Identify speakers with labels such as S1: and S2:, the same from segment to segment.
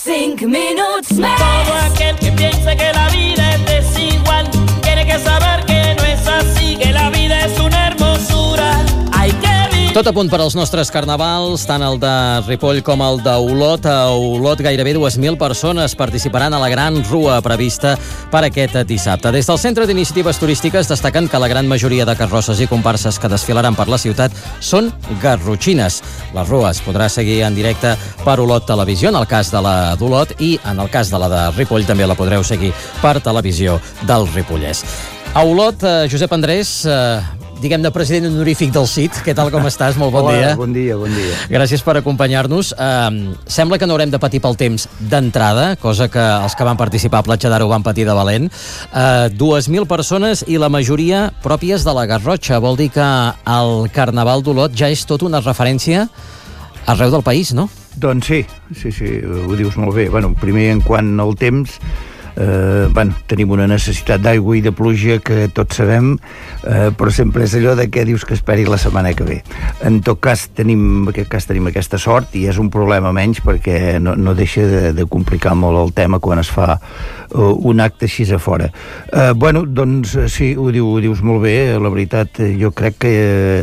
S1: 5 minuts més.
S2: Todo aquel que piense que la vida es desigual tiene que saber que no es así, que la vida es una hermosura. Hay que vivir.
S3: Tot a punt per als nostres carnavals, tant el de Ripoll com el d'Olot. A Olot gairebé 2.000 persones participaran a la gran rua prevista per aquest dissabte. Des del Centre d'Iniciatives Turístiques destaquen que la gran majoria de carrosses i comparses que desfilaran per la ciutat són garrotxines. La rua es podrà seguir en directe per Olot Televisió, en el cas de la d'Olot, i en el cas de la de Ripoll també la podreu seguir per Televisió del Ripollès. A Olot, Josep Andrés, diguem-ne president honorífic del CIT. Què tal, com estàs? Molt bon dia.
S4: Bon dia, bon dia.
S3: Gràcies per acompanyar-nos. Sembla que no haurem de patir pel temps d'entrada, cosa que els que van participar a Platja d'Aro van patir de valent. 2.000 persones i la majoria pròpies de la Garrotxa. Vol dir que el Carnaval d'Olot ja és tot una referència arreu del país, no?
S4: Doncs sí, ho dius molt bé. Primer, en quant al temps, tenim una necessitat d'aigua i de pluja que tots sabem, però sempre és allò de què dius que esperi la setmana que ve. En tot cas tenim aquesta sort i és un problema menys perquè no deixa de complicar molt el tema quan es fa un acte així a fora. Doncs sí, ho dius molt bé. La veritat, jo crec que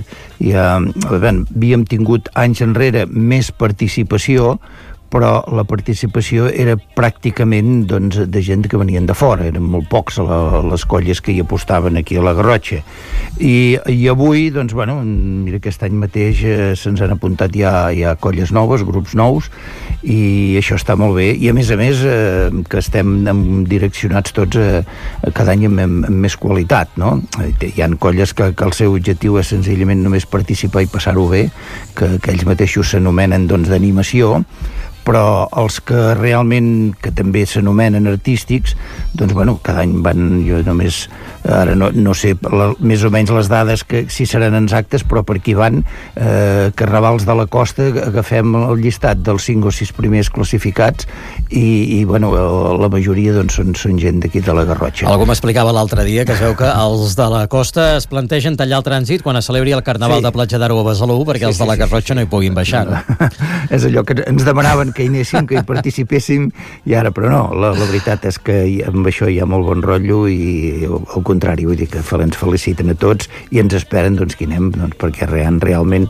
S4: havíem tingut anys enrere més participació, però la participació era pràcticament de gent que venien de fora. Eren molt pocs les colles que hi apostaven aquí a la Garrotxa. I avui, mira, aquest any mateix se'ns han apuntat ja colles noves, grups nous, i això està molt bé. I a més, que estem direccionats tots cada any amb més qualitat, no? Hi ha colles que el seu objectiu és senzillament només participar i passar-ho bé, que ells mateixos s'anomenen d'animació, però els que realment, que també s'anomenen artístics, cada any van, jo només, ara no sé més o menys les dades que si seran exactes, però per aquí van, Carnavals de la Costa, agafem el llistat dels 5 o 6 primers classificats i la majoria són gent d'aquí de la Garrotxa.
S3: Algú m'explicava l'altre dia que es veu que els de la costa es plantegen tallar el trànsit quan es celebri el Carnaval de Platja d'Aro a Besalú perquè els de la Garrotxa no hi puguin baixar.
S4: És allò que ens demanaven que hi anéssim, que hi participéssim, i ara, però no, la veritat és que amb això hi ha molt bon rotllo i al contrari, vull dir que ens feliciten a tots i ens esperen que hi anem, perquè realment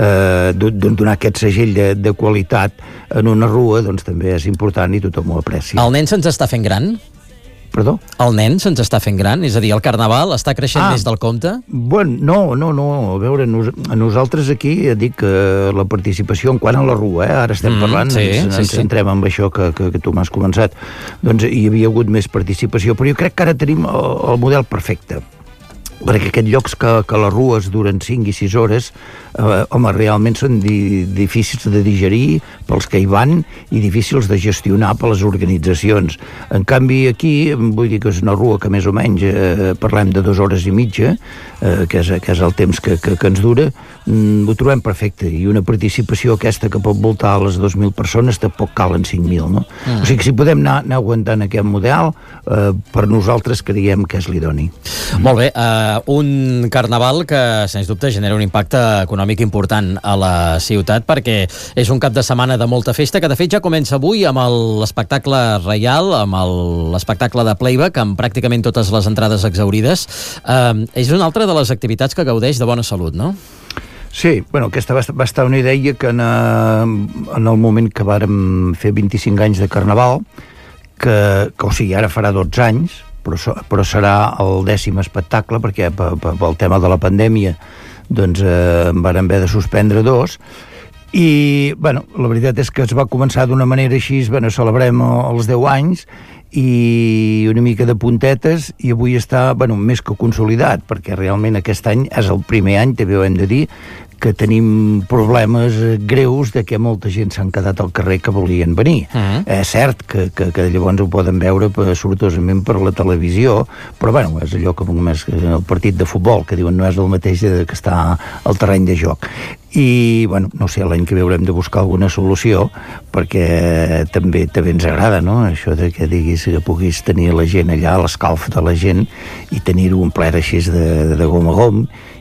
S4: donar aquest segell de qualitat en una rua també és important i tothom ho aprecia.
S3: El nen se'ns està fent gran?
S4: Perdó?
S3: El nen se'ns està fent gran? És a dir, el Carnaval està creixent més del compte?
S4: No. A veure, nosaltres aquí dic que la participació en quant a la rua, ara estem parlant, ens centrem en això que tu m'has començat, hi havia hagut més participació, però jo crec que ara tenim el model perfecte, perquè aquests llocs que les rues duren 5 i 6 hores, realment són difícils de digerir pels que hi van i difícils de gestionar per les organitzacions. En canvi, aquí, vull dir que és una rua que més o menys parlem de 2 hores i mitja, que és el temps que ens dura, ho trobem perfecte, i una participació aquesta que pot voltar a les 2.000 persones tampoc calen 5.000, no? O sigui que si podem anar aguantant aquest model, per nosaltres creiem que és l'idoni.
S3: Molt bé, un carnaval que, sens dubte, genera un impacte econòmic important a la ciutat, perquè és un cap de setmana de molta festa, que de fet ja comença avui amb l'espectacle reial, amb l'espectacle de playback, amb pràcticament totes les entrades exhaurides. És una altra de les activitats que gaudeix de bona salut, no?
S4: Sí, aquesta va estar una idea que en el moment que vàrem fer 25 anys de Carnaval, que o sigui, ara farà 12 anys, però serà el 10è espectacle, perquè pel tema de la pandèmia en vàrem haver de suspendre 2, i la veritat és que es va començar d'una manera així, celebrem els 10 anys i una mica de puntetes, i avui està més que consolidat, perquè realment aquest any és el primer any, també ho hem de dir, que tenim problemes greus de que molta gent s'han quedat al carrer que volien venir. És cert que llavors ho poden veure sortosament per la televisió, però és allò que només el partit de futbol, que diuen no és el mateix que està al terreny de joc. I, no sé, l'any que ve haurem de buscar alguna solució, perquè també ens agrada, no?, això de que diguis que puguis tenir la gent allà, l'escalf de la gent, i tenir-ho omplert així de gom a gom,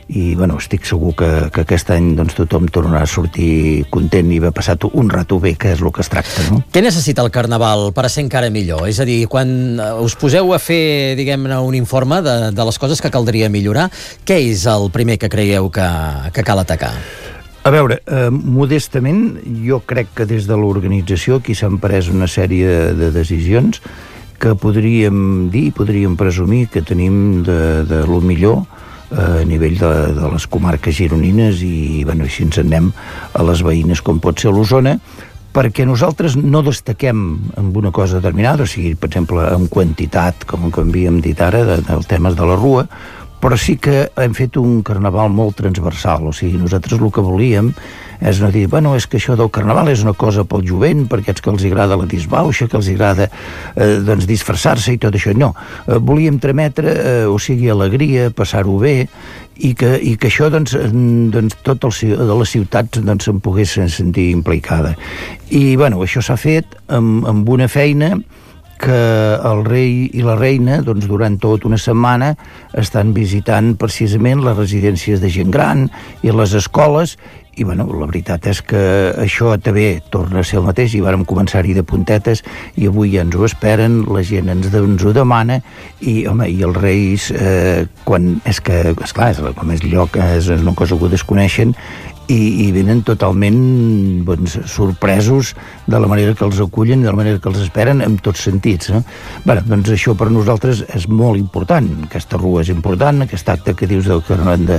S4: i bueno, estic segur que aquest any doncs, tothom tornarà a sortir content i haver passat un rato bé, que és el que es tracta, no?
S3: Què necessita el Carnaval per a ser encara millor? És a dir, quan us poseu a fer, diguem-ne, un informe de les coses que caldria millorar, què és el primer que creieu que cal atacar?
S4: A veure, modestament, jo crec que des de l'organització aquí s'han pres una sèrie de decisions que podríem dir, podríem presumir que tenim de lo millor a nivell de les comarques gironines i, bueno, així ens anem a les veïnes com pot ser l'Osona, perquè nosaltres no destaquem en una cosa determinada, o sigui, per exemple, en quantitat, com havíem dit ara, del temes de la Rua, però sí que hem fet un carnaval molt transversal, o sigui, nosaltres el que volíem és no dir, bueno, és que això del carnaval és una cosa pel jovent, per aquests que els agrada la disbauxa, que els agrada doncs disfressar-se i tot això. No, volíem trametre, o sigui, alegria, passar-ho bé, i que això, doncs tot de les ciutats doncs, se'n pogués sentir implicada. I, bueno, això s'ha fet amb una feina que el rei i la reina, doncs, durant tota una setmana estan visitant precisament les residències de gent gran i les escoles, i bueno, la veritat és que això també torna a ser el mateix, i vàrem començar-hi de puntetes, i avui ja ens ho esperen, la gent ens ho demana, i home, i els reis, quan és que, esclar, com és lloc, és una cosa que ho desconeixen, i venen totalment doncs, sorpresos de la manera que els acullen i de la manera que els esperen en tots sentits, no? Bé, doncs això per nosaltres és molt important, aquesta rua és important, aquest acte que dius del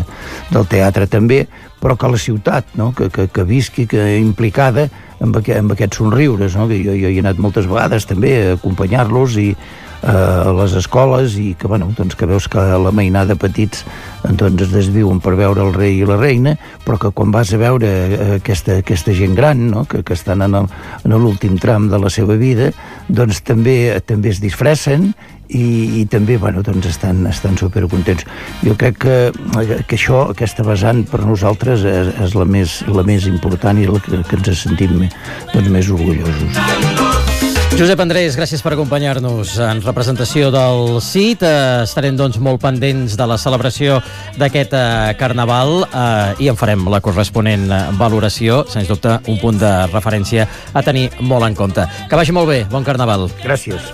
S4: teatre també, però que la ciutat, no? que visqui, que implicada amb aquests somriures, no? Que jo hi he anat moltes vegades també a acompanyar-los i a les escoles, i que, bueno, doncs que veus que la mainada petits doncs es desviuen per veure el rei i la reina, però que quan vas a veure aquesta gent gran, no? que estan en l'últim tram de la seva vida, doncs també es disfressen i també, bueno, doncs estan supercontents. Jo crec que això, aquesta vessant per nosaltres és la més important i la que ens sentim doncs, més orgullosos.
S3: Josep Andrés, gràcies per acompanyar-nos en representació del CIT. Estarem, doncs, molt pendents de la celebració d'aquest Carnaval i en farem la corresponent valoració, sens dubte un punt de referència a tenir molt en compte. Que vagi molt bé, bon Carnaval.
S4: Gràcies.